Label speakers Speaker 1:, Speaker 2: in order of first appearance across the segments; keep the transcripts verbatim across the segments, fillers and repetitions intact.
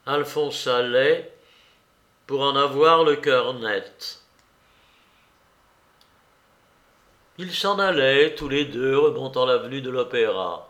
Speaker 1: Alphonse Allais, pour en avoir le cœur net. Ils s'en allaient tous les deux remontant l'avenue de l'Opéra.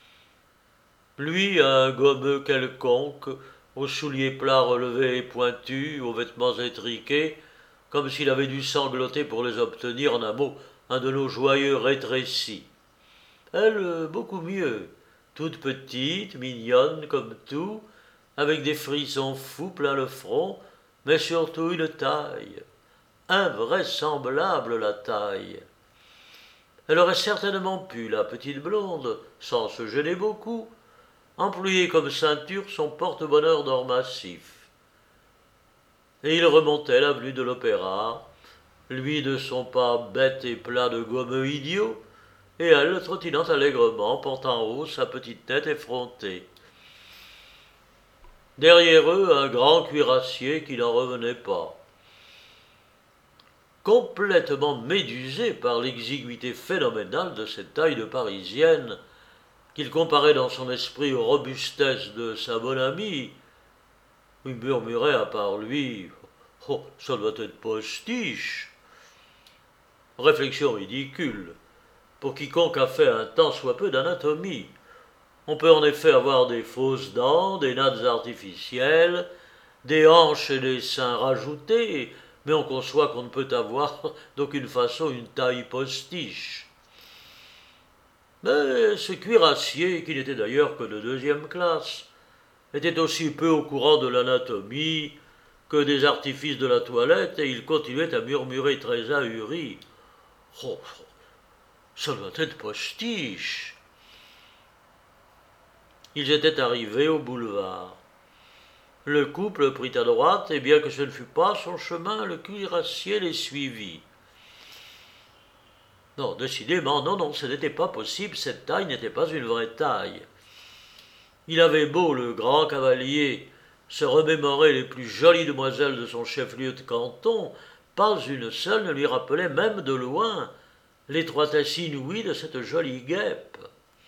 Speaker 1: Lui, un gommeux quelconque, aux souliers plats relevés et pointus, aux vêtements étriqués, comme s'il avait dû sangloter pour les obtenir, en un mot, un de nos joyeux rétrécis. Elle, beaucoup mieux, toute petite, mignonne comme tout, avec des frissons fous plein le front, mais surtout une taille. Invraisemblable la taille. Elle aurait certainement pu, la petite blonde, sans se gêner beaucoup, employer comme ceinture son porte-bonheur d'or massif. Et il remontait l'avenue de l'Opéra, lui de son pas bête et plat de gommeux idiot, et elle trottinant allègrement, portant en haut sa petite tête effrontée. Derrière eux, un grand cuirassier qui n'en revenait pas. Complètement médusé par l'exiguïté phénoménale de cette taille de Parisienne, qu'il comparait dans son esprit aux robustesses de sa bonne amie, il murmurait à part lui « Oh, ça doit être postiche !» Réflexion ridicule, pour quiconque a fait un tant soit peu d'anatomie. On peut en effet avoir des fausses dents, des nattes artificielles, des hanches et des seins rajoutés, mais on conçoit qu'on ne peut avoir d'aucune façon une taille postiche. Mais ce cuirassier, qui n'était d'ailleurs que de deuxième classe, était aussi peu au courant de l'anatomie que des artifices de la toilette, et il continuait à murmurer très ahuri « Oh, ça doit être postiche !» Ils étaient arrivés au boulevard. Le couple prit à droite, et bien que ce ne fût pas son chemin, le cuirassier les suivit. Non, décidément, non, non, ce n'était pas possible, cette taille n'était pas une vraie taille. Il avait beau, le grand cavalier, se remémorer les plus jolies demoiselles de son chef-lieu de canton, pas une seule ne lui rappelait, même de loin, l'étroitesse inouïe de cette jolie guêpe.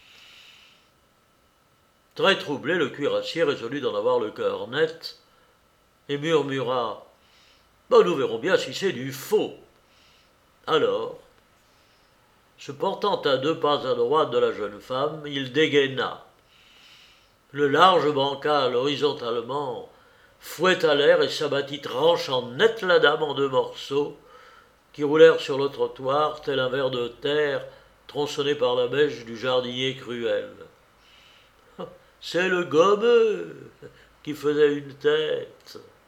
Speaker 1: Très troublé, le cuirassier résolut d'en avoir le cœur net, et murmura « Ben, nous verrons bien si c'est du faux. » Alors, se portant à deux pas à droite de la jeune femme, il dégaina. Le large bancal, horizontalement, fouetta l'air et s'abattit tranchant net la dame en deux morceaux, qui roulèrent sur le trottoir tel un ver de terre tronçonné par la mèche du jardinier cruel. C'est le gommeux qui faisait une tête.